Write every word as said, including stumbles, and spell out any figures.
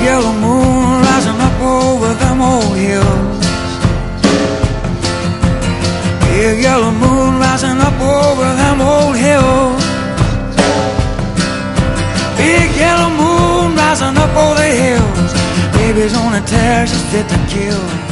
yellow moon rising up over them old hills. Big yellow moon rising up over them old hills. Big yellow moon rising up over the hills. Baby's on a tear, she's fit to kill.